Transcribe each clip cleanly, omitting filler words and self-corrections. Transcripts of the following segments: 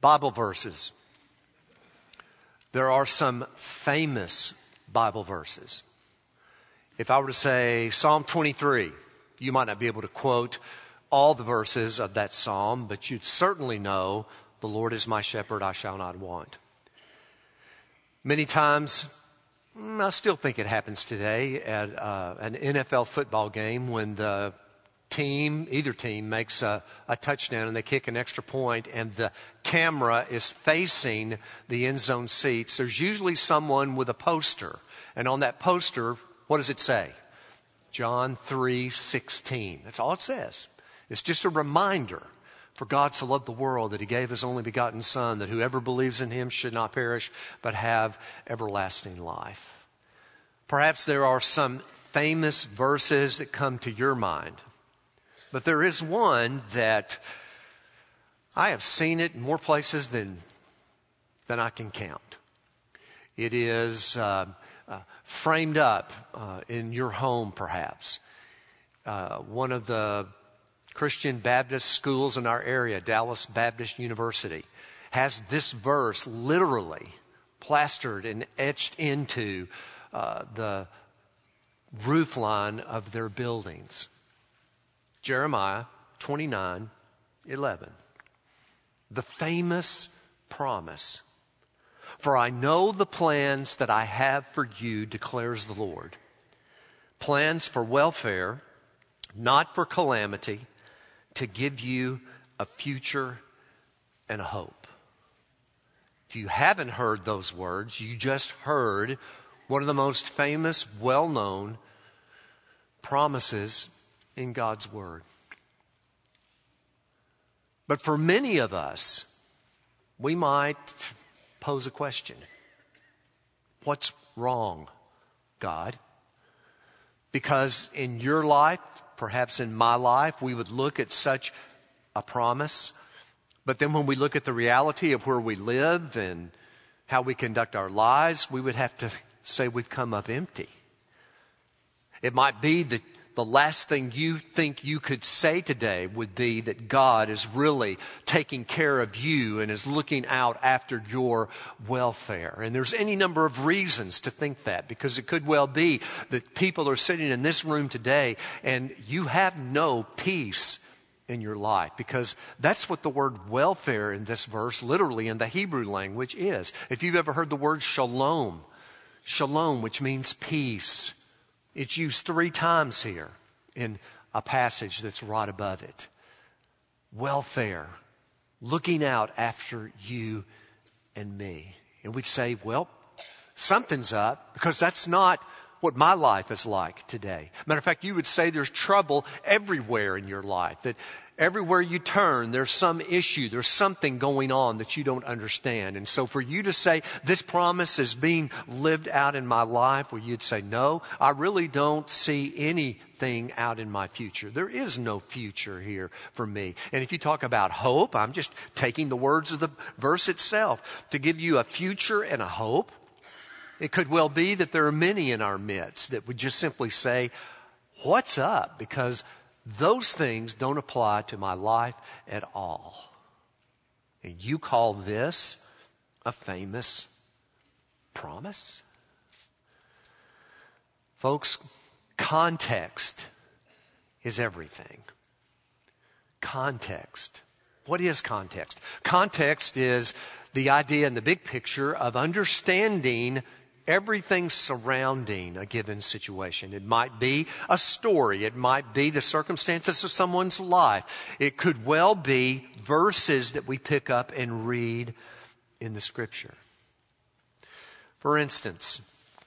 Bible verses. There are some famous Bible verses. If I were to say Psalm 23, you might not be able to quote all the verses of that psalm, but you'd certainly know, "The Lord is my shepherd, I shall not want." Many times, I still think it happens today at an NFL football game when the either team makes a touchdown and they kick an extra point and the camera is facing the end zone seats. There's usually someone with a poster. And on that poster, what does it say? John 3:16. That's all it says. It's just a reminder. For God so loved the world that he gave his only begotten Son, that whoever believes in him should not perish, but have everlasting life. Perhaps there are some famous verses that come to your mind. But there is one that I have seen it in more places than I can count. It is framed up in your home, perhaps. One of the Christian Baptist schools in our area, Dallas Baptist University, has this verse literally plastered and etched into the roof line of their buildings. Jeremiah 29:11. The famous promise. For I know the plans that I have for you, declares the Lord. Plans for welfare, not for calamity, to give you a future and a hope. If you haven't heard those words, you just heard one of the most famous, well-known promises in God's Word. But for many of us, we might pose a question. What's wrong, God? Because in your life, perhaps in my life, we would look at such a promise. But then when we look at the reality of where we live and how we conduct our lives, we would have to say we've come up empty. It might be that the last thing you think you could say today would be that God is really taking care of you and is looking out after your welfare. And there's any number of reasons to think that, because it could well be that people are sitting in this room today and you have no peace in your life, because that's what the word welfare in this verse, literally in the Hebrew language, is. If you've ever heard the word shalom, which means peace, it's used 3 times here in a passage that's right above it. Welfare, looking out after you and me. And we'd say, well, something's up, because that's not what my life is like today. Matter of fact, you would say there's trouble everywhere in your life, that everywhere you turn, there's some issue, there's something going on that you don't understand. And so for you to say, this promise is being lived out in my life, well, you'd say, no, I really don't see anything out in my future. There is no future here for me. And if you talk about hope, I'm just taking the words of the verse itself to give you a future and a hope. It could well be that there are many in our midst that would just simply say, what's up? Because those things don't apply to my life at all. And you call this a famous promise? Folks, context is everything. Context. What is context? Context is the idea in the big picture of understanding everything surrounding a given situation. It might be a story. It might be the circumstances of someone's life. It could well be verses that we pick up and read in the Scripture. For instance,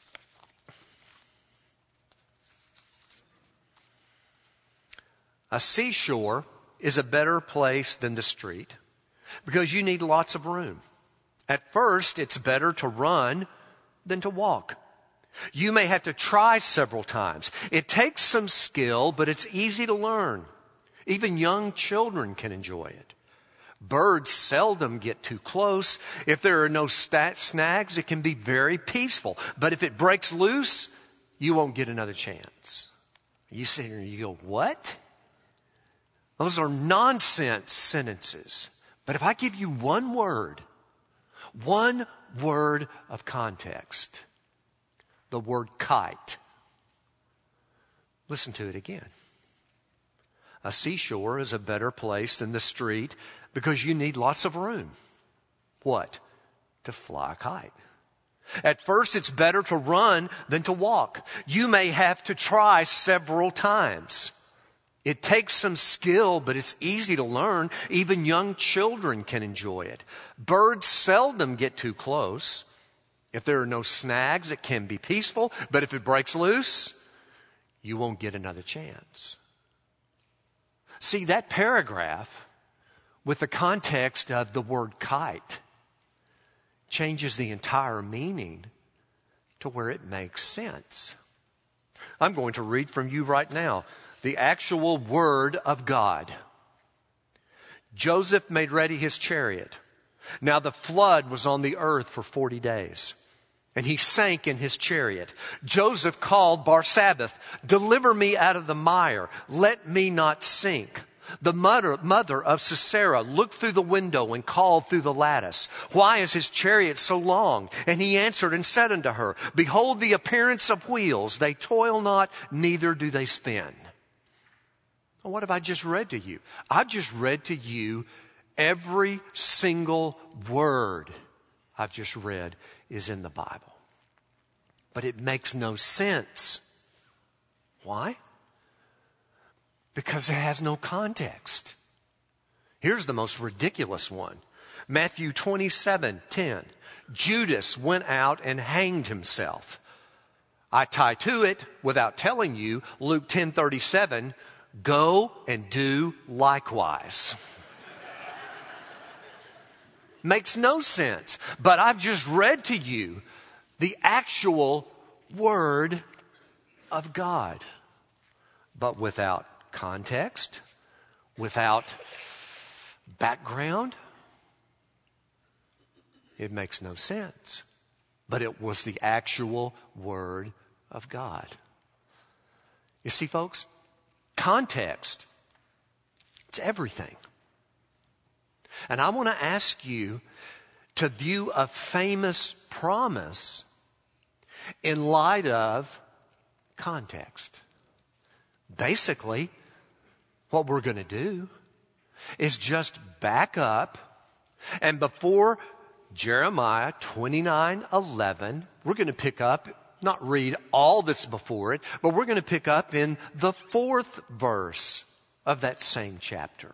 a seashore is a better place than the street because you need lots of room. At first, it's better to run than to walk. You may have to try several times. It takes some skill, but it's easy to learn. Even young children can enjoy it. Birds seldom get too close. If there are no snags, it can be very peaceful. But if it breaks loose, you won't get another chance. You sit here and you go, what? Those are nonsense sentences. But if I give you one word of context, the word kite, listen to it again. A seashore is a better place than the street because you need lots of room. What? To fly a kite. At first, it's better to run than to walk. You may have to try several times. It takes some skill, but it's easy to learn. Even young children can enjoy it. Birds seldom get too close. If there are no snags, it can be peaceful. But if it breaks loose, you won't get another chance. See, that paragraph, with the context of the word kite, changes the entire meaning to where it makes sense. I'm going to read from you right now the actual word of God. Joseph made ready his chariot. Now the flood was on the earth for 40 days, and he sank in his chariot. Joseph called Barsabbath, "Deliver me out of the mire. Let me not sink." The mother of Sisera looked through the window and called through the lattice, "Why is his chariot so long?" And he answered and said unto her, "Behold the appearance of wheels. They toil not, neither do they spin." Well, what have I just read to you? I've just read to you every single word I've just read is in the Bible. But it makes no sense. Why? Because it has no context. Here's the most ridiculous one. Matthew 27:10. Judas went out and hanged himself. I tie to it without telling you, Luke 10:37, go and do likewise. Makes no sense. But I've just read to you the actual word of God. But without context, without background, it makes no sense. But it was the actual word of God. You see, folks, context, it's everything. And I want to ask you to view a famous promise in light of context. Basically, what we're going to do is just back up, and before Jeremiah 29:11, we're going to pick up, not read all that's before it, but we're going to pick up in the 4th verse of that same chapter.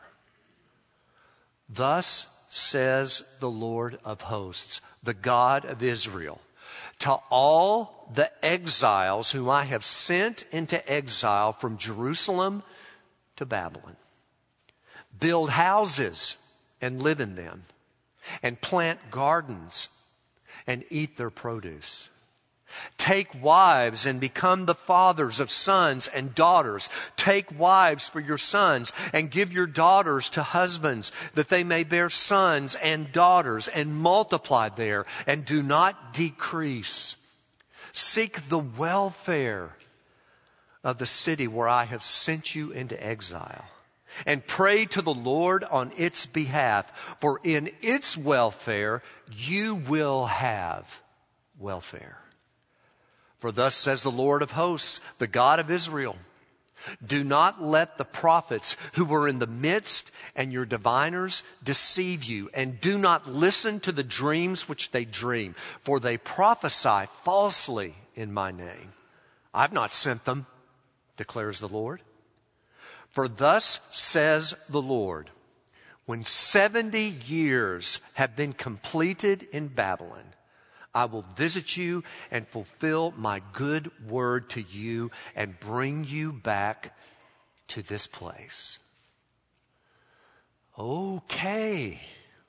Thus says the Lord of hosts, the God of Israel, to all the exiles whom I have sent into exile from Jerusalem to Babylon. Build houses and live in them, and plant gardens and eat their produce. Take wives and become the fathers of sons and daughters. Take wives for your sons and give your daughters to husbands, that they may bear sons and daughters and multiply there and do not decrease. Seek the welfare of the city where I have sent you into exile, and pray to the Lord on its behalf, for in its welfare you will have welfare. For thus says the Lord of hosts, the God of Israel, do not let the prophets who were in the midst and your diviners deceive you, and do not listen to the dreams which they dream, for they prophesy falsely in my name. I've not sent them, declares the Lord. For thus says the Lord, when 70 years have been completed in Babylon, I will visit you and fulfill my good word to you and bring you back to this place. Okay.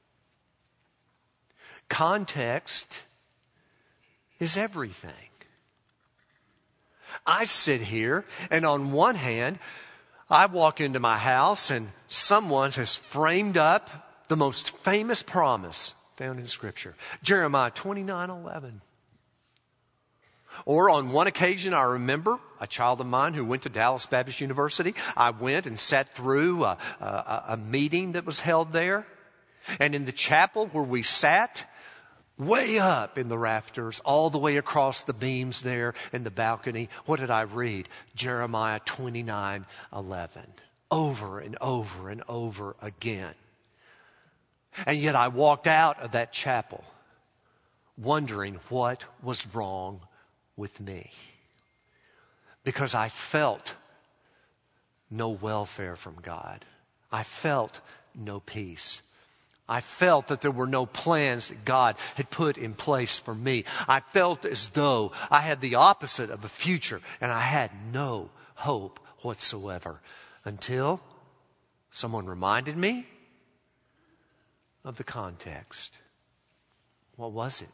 Context is everything. I sit here, and on one hand, I walk into my house and someone has framed up the most famous promise found in Scripture, Jeremiah 29:11. Or on one occasion, I remember a child of mine who went to Dallas Baptist University. I went and sat through a meeting that was held there. And in the chapel where we sat, way up in the rafters, all the way across the beams there in the balcony, what did I read? Jeremiah 29:11. Over and over and over again. And yet I walked out of that chapel wondering what was wrong with me. Because I felt no welfare from God. I felt no peace. I felt that there were no plans that God had put in place for me. I felt as though I had the opposite of a future, and I had no hope whatsoever. Until someone reminded me of the context. What was it?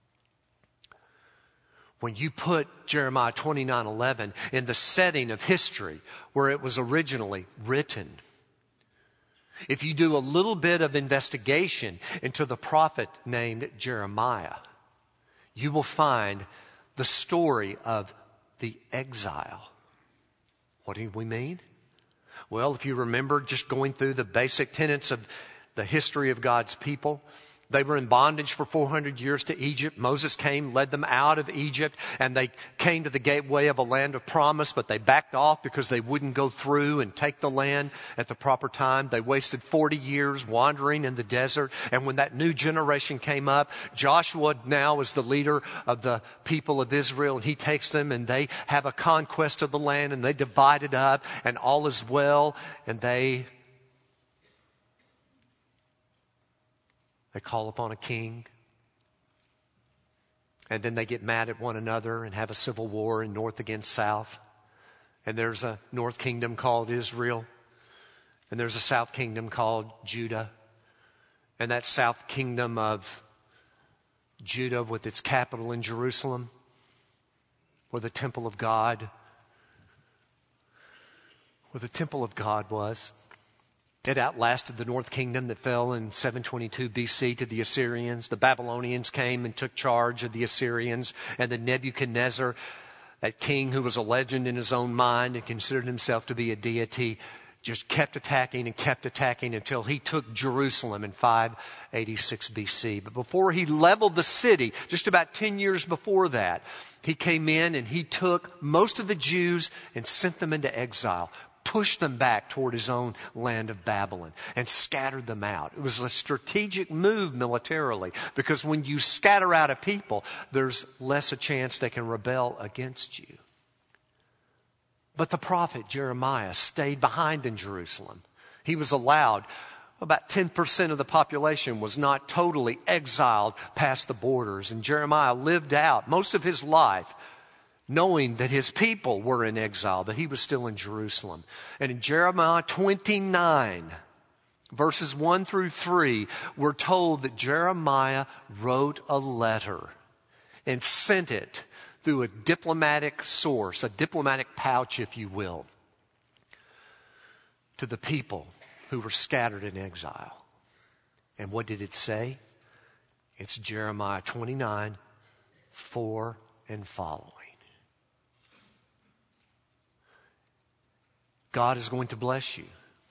When you put Jeremiah 29:11 in the setting of history where it was originally written, if you do a little bit of investigation into the prophet named Jeremiah, you will find the story of the exile. What do we mean? Well, if you remember just going through the basic tenets of the history of God's people, they were in bondage for 400 years to Egypt. Moses came, led them out of Egypt, and they came to the gateway of a land of promise, but they backed off because they wouldn't go through and take the land at the proper time. They wasted 40 years wandering in the desert, and when that new generation came up, Joshua now is the leader of the people of Israel, and he takes them, and they have a conquest of the land, and they divide it up, and all is well, and they call upon a king. And then they get mad at one another and have a civil war in north against south. And there's a north kingdom called Israel. And there's a south kingdom called Judah. And that south kingdom of Judah, with its capital in Jerusalem, where the temple of God was. It outlasted the north kingdom that fell in 722 BC to the Assyrians. The Babylonians came and took charge of the Assyrians. And then Nebuchadnezzar, that king who was a legend in his own mind and considered himself to be a deity, just kept attacking until he took Jerusalem in 586 BC. But before he leveled the city, just about 10 years before that, he came in and he took most of the Jews and sent them into exile, pushed them back toward his own land of Babylon, and scattered them out. It was a strategic move militarily, because when you scatter out a people, there's less a chance they can rebel against you. But the prophet Jeremiah stayed behind in Jerusalem. He was allowed, about 10% of the population was not totally exiled past the borders. And Jeremiah lived out most of his life knowing that his people were in exile, but he was still in Jerusalem. And in Jeremiah 29, verses 1 through 3, we're told that Jeremiah wrote a letter and sent it through a diplomatic source, a diplomatic pouch, if you will, to the people who were scattered in exile. And what did it say? It's Jeremiah 29, 4 and following. God is going to bless you,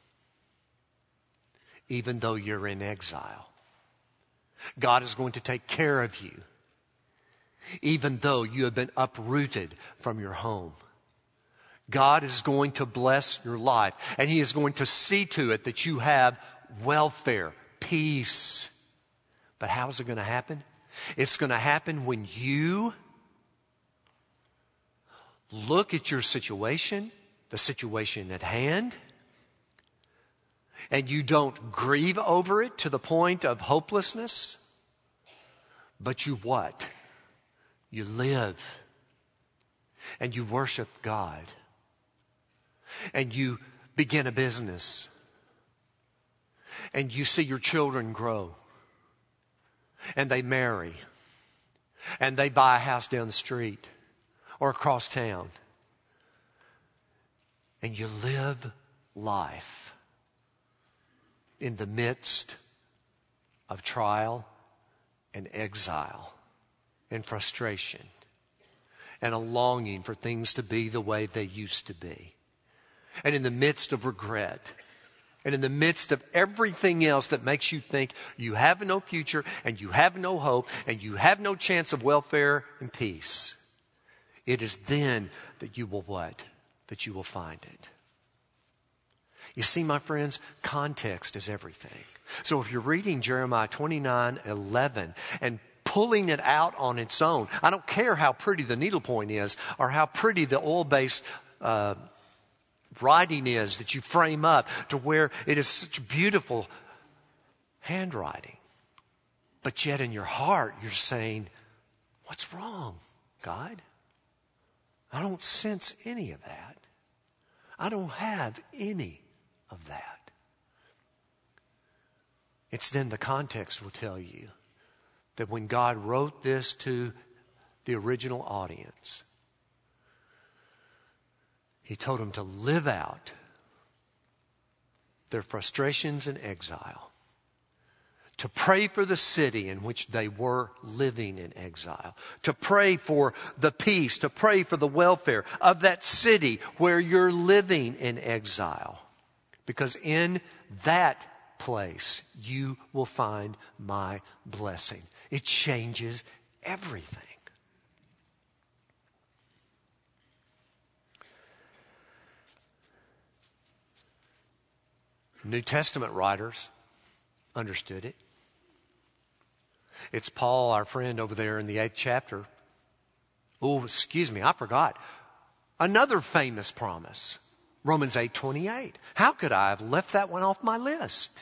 even though you're in exile. God is going to take care of you, even though you have been uprooted from your home. God is going to bless your life, and He is going to see to it that you have welfare, peace. But how is it going to happen? It's going to happen when you look at your situation, the situation at hand, and you don't grieve over it to the point of hopelessness, but you what? You live and you worship God and you begin a business and you see your children grow and they marry and they buy a house down the street or across town. And you live life in the midst of trial and exile and frustration and a longing for things to be the way they used to be. And in the midst of regret And in the midst of everything else that makes you think you have no future and you have no hope and you have no chance of welfare and peace, it is then that you will what? That you will find it. You see, my friends, context is everything. So if you're reading Jeremiah 29:11 and pulling it out on its own, I don't care how pretty the needlepoint is or how pretty the oil-based writing is that you frame up to where it is such beautiful handwriting. But yet in your heart, you're saying, what's wrong, God? I don't sense any of that. I don't have any of that. It's then the context will tell you that when God wrote this to the original audience, He told them to live out their frustrations in exile, to pray for the city in which they were living in exile, to pray for the peace, to pray for the welfare of that city where you're living in exile. Because in that place, you will find my blessing. It changes everything. New Testament writers understood it. It's Paul, our friend over there in the 8th chapter. Oh, excuse me, I forgot. Another famous promise. Romans 8:28. How could I have left that one off my list?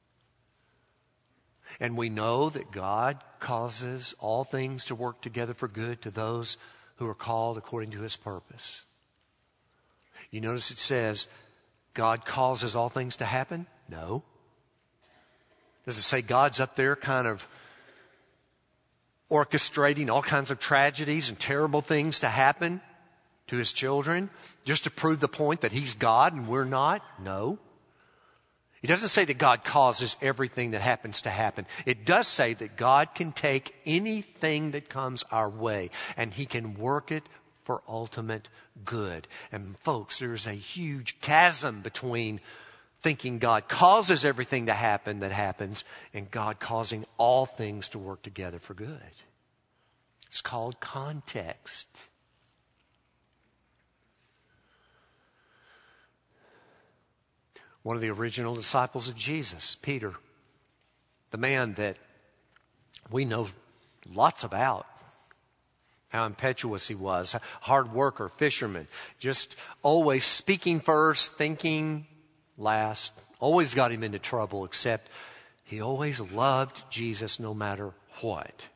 And we know that God causes all things to work together for good to those who are called according to His purpose. You notice it says, God causes all things to happen? No. Does it say God's up there kind of orchestrating all kinds of tragedies and terrible things to happen to His children just to prove the point that He's God and we're not? No. It doesn't say that God causes everything that happens to happen. It does say that God can take anything that comes our way and He can work it for ultimate good. And folks, there's a huge chasm between thinking God causes everything to happen that happens and God causing all things to work together for good. It's called context. One of the original disciples of Jesus, Peter, the man that we know lots about, how impetuous he was, hard worker, fisherman, just always speaking first, thinking last, always got him into trouble, except he always loved Jesus no matter what.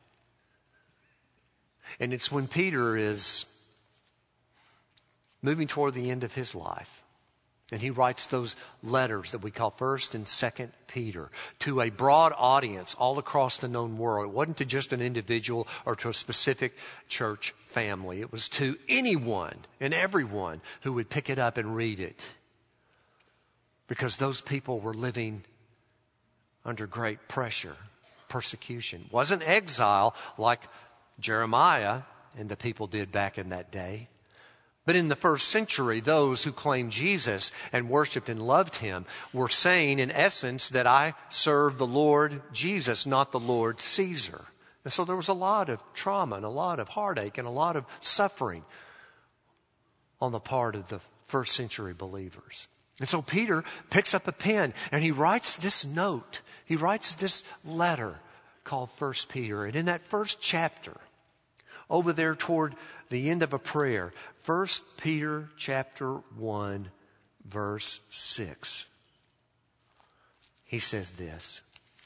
And it's when Peter is moving toward the end of his life, and he writes those letters that we call 1st and 2nd Peter to a broad audience all across the known world. It wasn't to just an individual or to a specific church family. It was to anyone and everyone who would pick it up and read it. Because those people were living under great pressure, persecution. It wasn't exile like Jeremiah and the people did back in that day. But in the first century, those who claimed Jesus and worshiped and loved Him were saying, in essence, that I serve the Lord Jesus, not the Lord Caesar. And so there was a lot of trauma and a lot of heartache and a lot of suffering on the part of the first century believers. And so Peter picks up a pen and he writes this note. He writes this letter called 1 Peter. And in that first chapter, over there toward the end of a prayer, 1 Peter chapter 1, verse 6. He says this.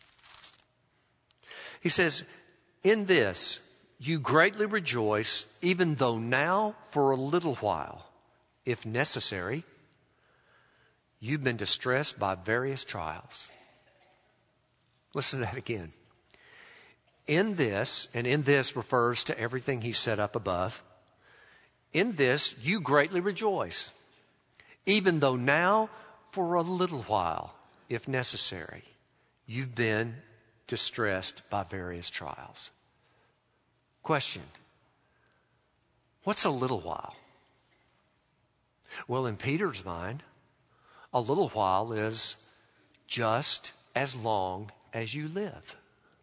He says, in this you greatly rejoice, even though now for a little while, if necessary, you've been distressed by various trials. Listen to that again. In this, and in this refers to everything he set up above, in this you greatly rejoice, even though now for a little while, if necessary, you've been distressed by various trials. Question: what's a little while? Well, in Peter's mind, a little while is just as long as you live.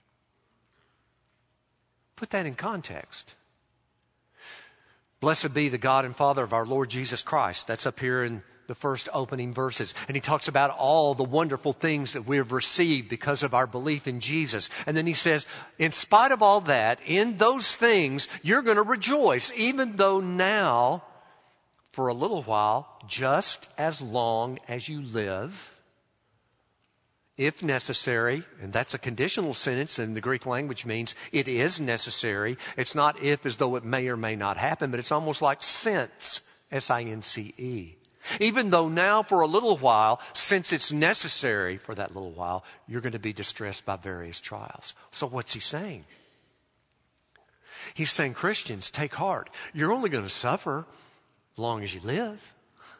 Put that in context. Blessed be the God and Father of our Lord Jesus Christ. That's up here in the first opening verses. And he talks about all the wonderful things that we have received because of our belief in Jesus. And then he says, in spite of all that, in those things, you're going to rejoice, even though now, for a little while, just as long as you live, if necessary, and that's a conditional sentence, and the Greek language means it is necessary. It's not if as though it may or may not happen, but it's almost like since, S-I-N-C-E. Even though now for a little while, since it's necessary for that little while, you're going to be distressed by various trials. So what's he saying? He's saying, Christians, take heart. You're only going to suffer as long as you live.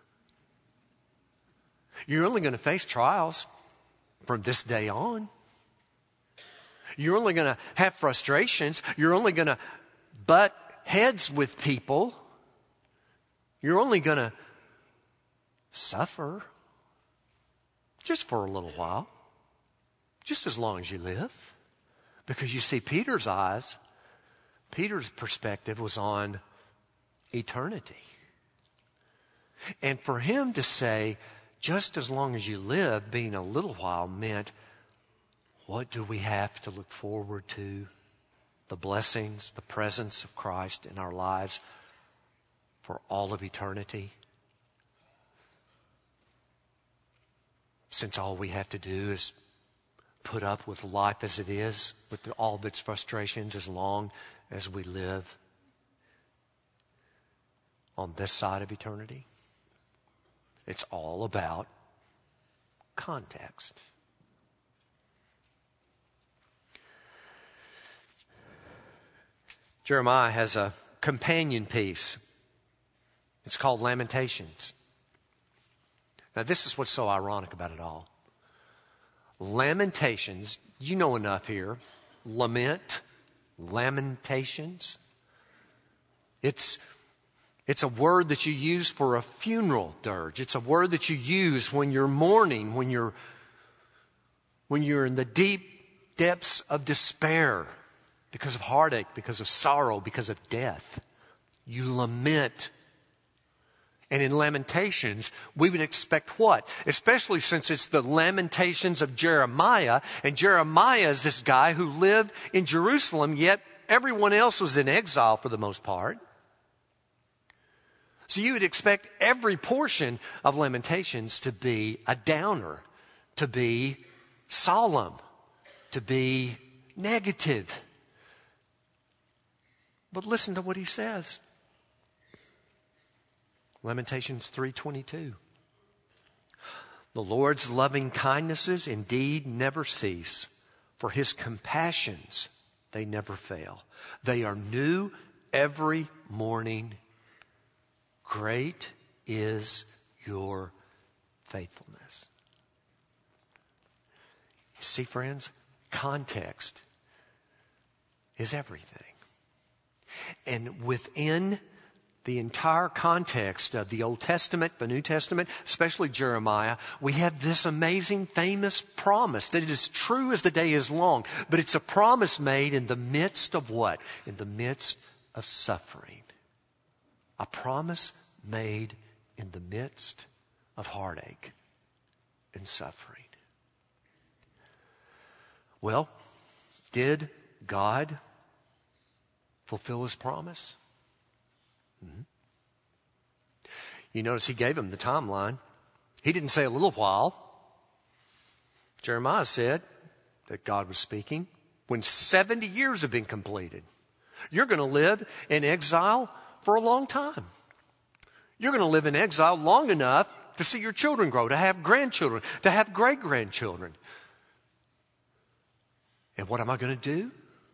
You're only going to face trials from this day on. You're only going to have frustrations. You're only going to butt heads with people. You're only going to suffer just for a little while, just as long as you live. Because you see, Peter's perspective was on eternity. And for him to say, just as long as you live, being a little while, meant, what do we have to look forward to? The blessings, the presence of Christ in our lives for all of eternity. Since all we have to do is put up with life as it is, with all of its frustrations, as long as we live on this side of eternity. It's all about context. Jeremiah has a companion piece. It's called Lamentations. Now, this is what's so ironic about it all. Lamentations, you know enough here. Lament, lamentations. It's a word that you use for a funeral dirge. It's a word that you use when you're mourning, when you're in the deep depths of despair because of heartache, because of sorrow, because of death. You lament. And in Lamentations, we would expect what? Especially since it's the Lamentations of Jeremiah. And Jeremiah is this guy who lived in Jerusalem, yet everyone else was in exile for the most part. So you would expect every portion of Lamentations to be a downer, to be solemn, to be negative. But listen to what he says. Lamentations 3:22. The Lord's loving kindnesses indeed never cease, for his compassions, they never fail. They are new every morning. Great is your faithfulness. See, friends, context is everything. And within the entire context of the Old Testament, the New Testament, especially Jeremiah, we have this amazing, famous promise that it is true as the day is long. But it's a promise made in the midst of what? In the midst of suffering. A promise made in the midst of heartache and suffering. Well, did God fulfill his promise? Mm-hmm. You notice he gave him the timeline. He didn't say a little while. Jeremiah said that God was speaking when 70 years have been completed. You're going to live in exile for a long time. You're going to live in exile long enough to see your children grow, to have grandchildren, to have great-grandchildren. And what am I going to do?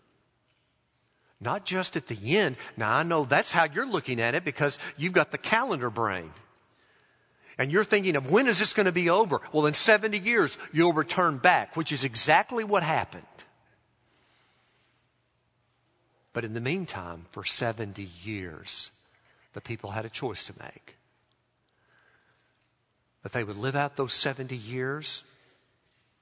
Not just at the end. Now, I know that's how you're looking at it because you've got the calendar brain. And you're thinking of when is this going to be over? Well, in 70 years, you'll return back, which is exactly what happened. But in the meantime, for 70 years, the people had a choice to make. That they would live out those 70 years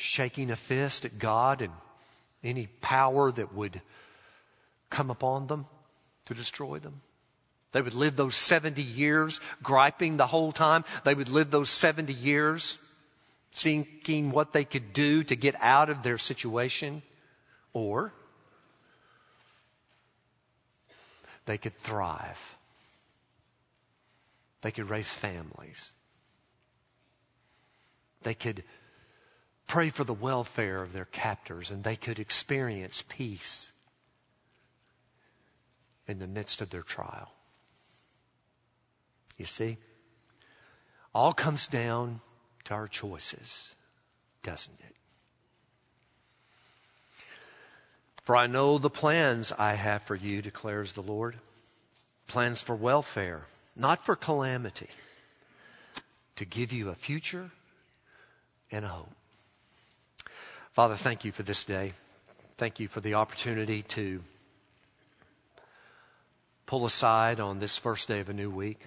shaking a fist at God and any power that would come upon them to destroy them. They would live those 70 years griping the whole time. They would live those 70 years seeking what they could do to get out of their situation. Or they could thrive. They could raise families. They could pray for the welfare of their captors, and they could experience peace in the midst of their trial. You see, all comes down to our choices, doesn't it? For I know the plans I have for you, declares the Lord. Plans for welfare, not for calamity, to give you a future and a hope. Father, thank you for this day. Thank you for the opportunity to pull aside on this first day of a new week,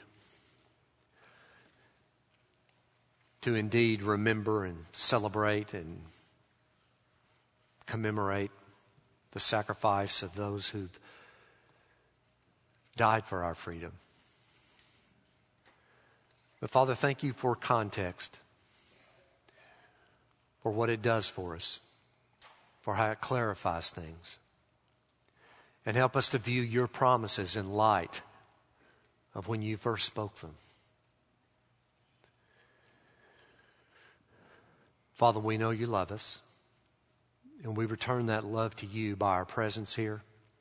to indeed remember and celebrate and commemorate the sacrifice of those who've died for our freedom. But Father, thank you for context, for what it does for us, for how it clarifies things. And help us to view your promises in light of when you first spoke them. Father, we know you love us, and we return that love to you by our presence here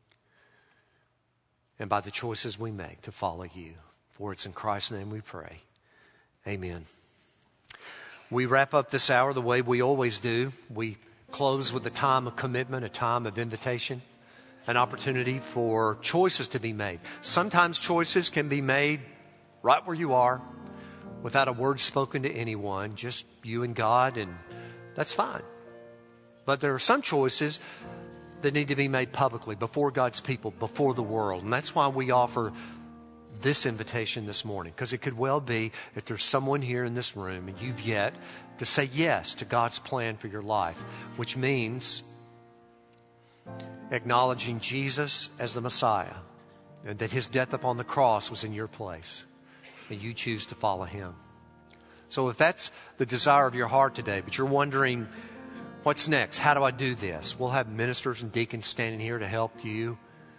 and by the choices we make to follow you. For it's in Christ's name we pray. Amen. We wrap up this hour the way we always do. We close with a time of commitment, a time of invitation, an opportunity for choices to be made. Sometimes choices can be made right where you are, without a word spoken to anyone, just you and God, and that's fine. But there are some choices that need to be made publicly, before God's people, before the world. And that's why we offer this invitation this morning, because it could well be that there's someone here in this room and you've yet to say yes to God's plan for your life, which means acknowledging Jesus as the Messiah and that his death upon the cross was in your place, and you choose to follow him. So if that's the desire of your heart today, but you're wondering, what's next? How do I do this? We'll have ministers and deacons standing here to help you,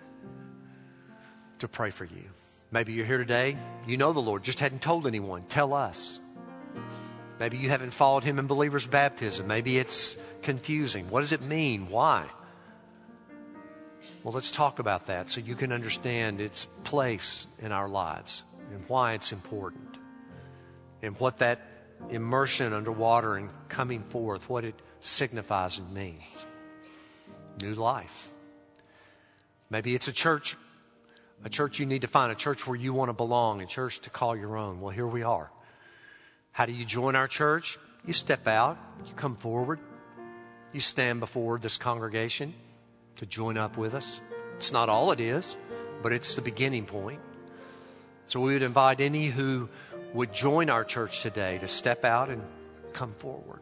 to pray for you. Maybe you're here today, you know the Lord, just hadn't told anyone. Tell us. Maybe you haven't followed him in believer's baptism. Maybe it's confusing. What does it mean? Why? Well, let's talk about that so you can understand its place in our lives and why it's important, and what that immersion underwater and coming forth, what it signifies and means. New life. Maybe it's a church you need to find, a church where you want to belong, a church to call your own. Well, here we are. How do you join our church? You step out, you come forward, you stand before this congregation to join up with us. It's not all it is, but it's the beginning point. So we would invite any who would join our church today to step out and come forward.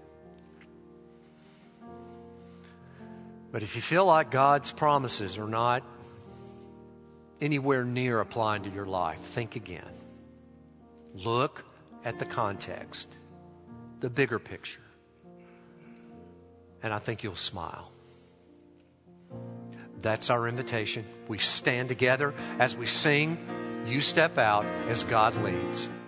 But if you feel like God's promises are not anywhere near applying to your life, think again. Look at the context, the bigger picture, and I think you'll smile. That's our invitation. We stand together as we sing. You step out as God leads.